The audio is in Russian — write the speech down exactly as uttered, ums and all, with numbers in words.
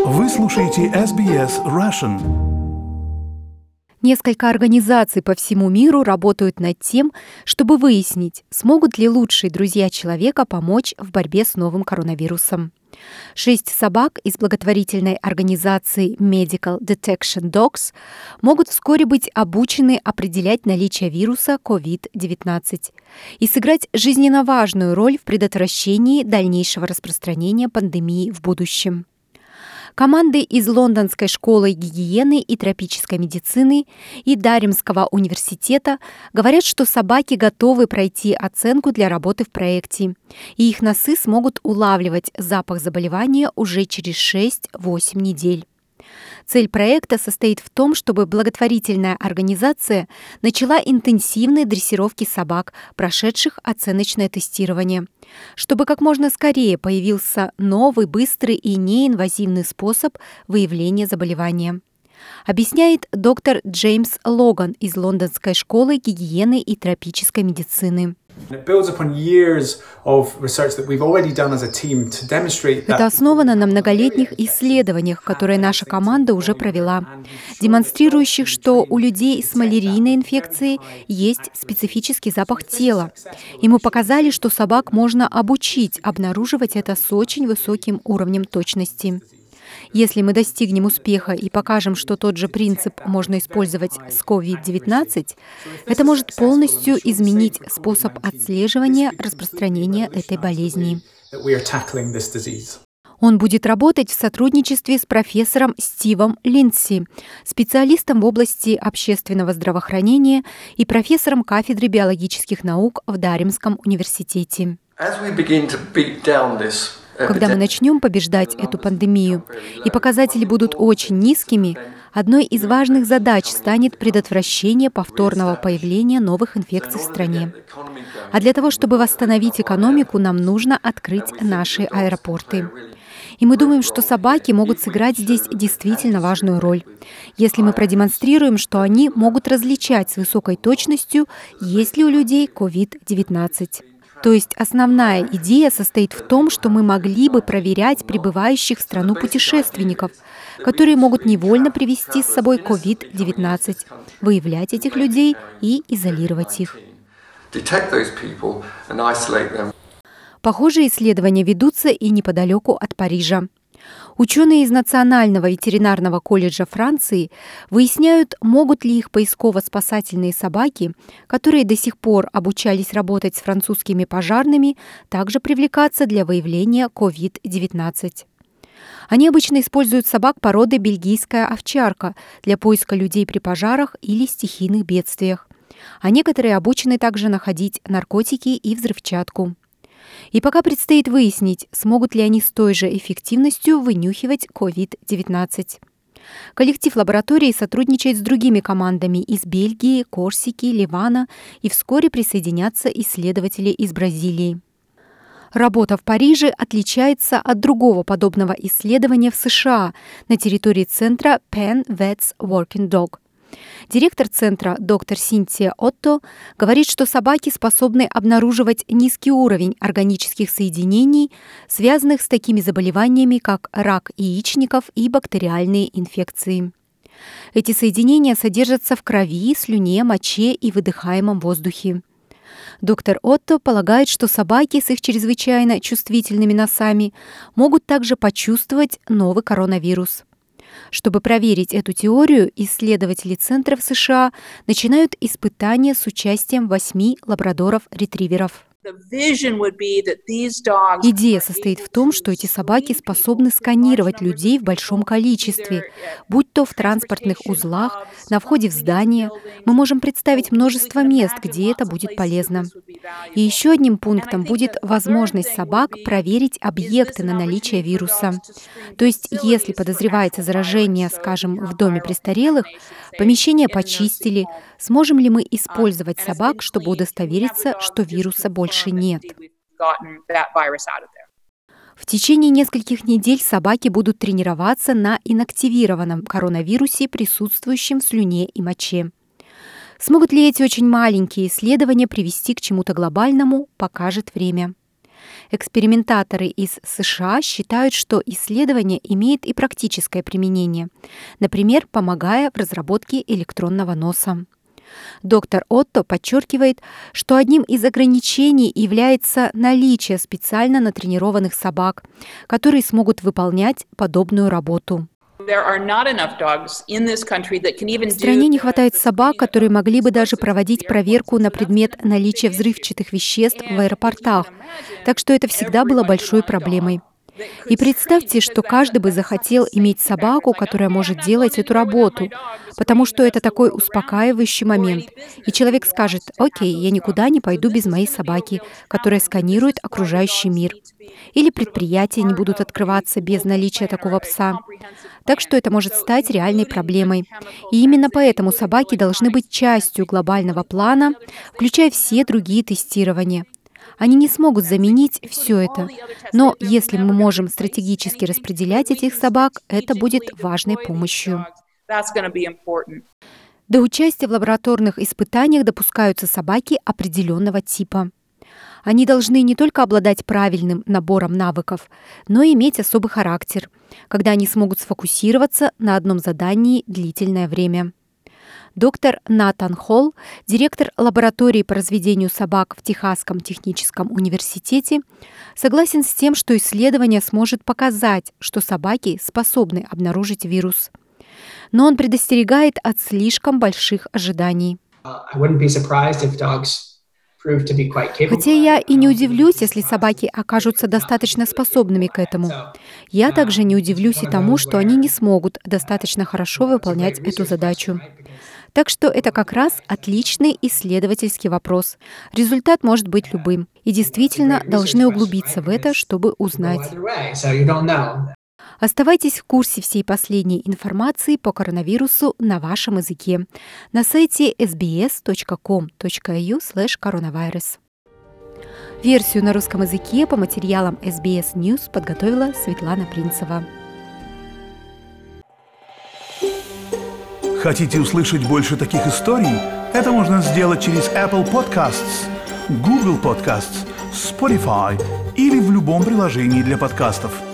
Вы слушаете эс би эс Russian. Несколько организаций по всему миру работают над тем, чтобы выяснить, смогут ли лучшие друзья человека помочь в борьбе с новым коронавирусом. Шесть собак из благотворительной организации Medical Detection Dogs могут вскоре быть обучены определять наличие вируса ковид девятнадцать и сыграть жизненно важную роль в предотвращении дальнейшего распространения пандемии в будущем. Команды из Лондонской школы гигиены и тропической медицины и Даримского университета говорят, что собаки готовы пройти оценку для работы в проекте, и их носы смогут улавливать запах заболевания уже через шесть-восемь недель. Цель проекта состоит в том, чтобы благотворительная организация начала интенсивные дрессировки собак, прошедших оценочное тестирование, чтобы как можно скорее появился новый, быстрый и неинвазивный способ выявления заболевания. Объясняет доктор Джеймс Логан из Лондонской школы гигиены и тропической медицины. Это основано на многолетних исследованиях, которые наша команда уже провела, демонстрирующих, что у людей с малярийной инфекцией есть специфический запах тела. И мы показали, что собак можно обучить обнаруживать это с очень высоким уровнем точности. Если мы достигнем успеха и покажем, что тот же принцип можно использовать с ковид девятнадцать, это может полностью изменить способ отслеживания распространения этой болезни. Он будет работать в сотрудничестве с профессором Стивом Линдси, специалистом в области общественного здравоохранения и профессором кафедры биологических наук в Даримском университете. Когда мы начнем побеждать эту пандемию, и показатели будут очень низкими, одной из важных задач станет предотвращение повторного появления новых инфекций в стране. А для того, чтобы восстановить экономику, нам нужно открыть наши аэропорты. И мы думаем, что собаки могут сыграть здесь действительно важную роль, если мы продемонстрируем, что они могут различать с высокой точностью, есть ли у людей ковид девятнадцать. То есть основная идея состоит в том, что мы могли бы проверять прибывающих в страну путешественников, которые могут невольно привезти с собой ковид девятнадцать, выявлять этих людей и изолировать их. Похожие исследования ведутся и неподалеку от Парижа. Ученые из Национального ветеринарного колледжа Франции выясняют, могут ли их поисково-спасательные собаки, которые до сих пор обучались работать с французскими пожарными, также привлекаться для выявления ковид девятнадцать. Они обычно используют собак породы бельгийская овчарка для поиска людей при пожарах или стихийных бедствиях, а некоторые обучены также находить наркотики и взрывчатку. И пока предстоит выяснить, смогут ли они с той же эффективностью вынюхивать ковид девятнадцать. Коллектив лаборатории сотрудничает с другими командами из Бельгии, Корсики, Ливана, и вскоре присоединятся исследователи из Бразилии. Работа в Париже отличается от другого подобного исследования в США на территории центра Penn Vets Working Dog. Директор центра доктор Синтия Отто говорит, что собаки способны обнаруживать низкий уровень органических соединений, связанных с такими заболеваниями, как рак яичников и бактериальные инфекции. Эти соединения содержатся в крови, слюне, моче и выдыхаемом воздухе. Доктор Отто полагает, что собаки с их чрезвычайно чувствительными носами могут также почувствовать новый коронавирус. Чтобы проверить эту теорию, исследователи Центра в США начинают испытания с участием восьми лабрадоров-ретриверов. Идея состоит в том, что эти собаки способны сканировать людей в большом количестве, будь то в транспортных узлах, на входе в здание. Мы можем представить множество мест, где это будет полезно. И еще одним пунктом будет возможность собак проверить объекты на наличие вируса. То есть, если подозревается заражение, скажем, в доме престарелых, помещение почистили, сможем ли мы использовать собак, чтобы удостовериться, что вируса больше нет. В течение нескольких недель собаки будут тренироваться на инактивированном коронавирусе, присутствующем в слюне и моче. Смогут ли эти очень маленькие исследования привести к чему-то глобальному, покажет время. Экспериментаторы из США считают, что исследование имеет и практическое применение, например, помогая в разработке электронного носа. Доктор Отто подчеркивает, что одним из ограничений является наличие специально натренированных собак, которые смогут выполнять подобную работу. В стране не хватает собак, которые могли бы даже проводить проверку на предмет наличия взрывчатых веществ в аэропортах, так что это всегда было большой проблемой. И представьте, что каждый бы захотел иметь собаку, которая может делать эту работу, потому что это такой успокаивающий момент. И человек скажет: «Окей, я никуда не пойду без моей собаки, которая сканирует окружающий мир». Или предприятия не будут открываться без наличия такого пса. Так что это может стать реальной проблемой. И именно поэтому собаки должны быть частью глобального плана, включая все другие тестирования. Они не смогут заменить все это, но если мы можем стратегически распределять этих собак, это будет важной помощью. До участия в лабораторных испытаниях допускаются собаки определенного типа. Они должны не только обладать правильным набором навыков, но и иметь особый характер, когда они смогут сфокусироваться на одном задании длительное время. Доктор Натан Холл, директор лаборатории по разведению собак в Техасском техническом университете, согласен с тем, что исследование сможет показать, что собаки способны обнаружить вирус. Но он предостерегает от слишком больших ожиданий. Хотя я и не удивлюсь, если собаки окажутся достаточно способными к этому. Я также не удивлюсь и тому, что они не смогут достаточно хорошо выполнять эту задачу. Так что это как раз отличный исследовательский вопрос. Результат может быть любым. И действительно должны углубиться в это, чтобы узнать. Оставайтесь в курсе всей последней информации по коронавирусу на вашем языке на сайте эс би эс точка ком точка эй ю слэш коронавирус. Версию на русском языке по материалам эс би эс News подготовила Светлана Принцева. Хотите услышать больше таких историй? Это можно сделать через Apple Podcasts, Google Podcasts, Spotify или в любом приложении для подкастов.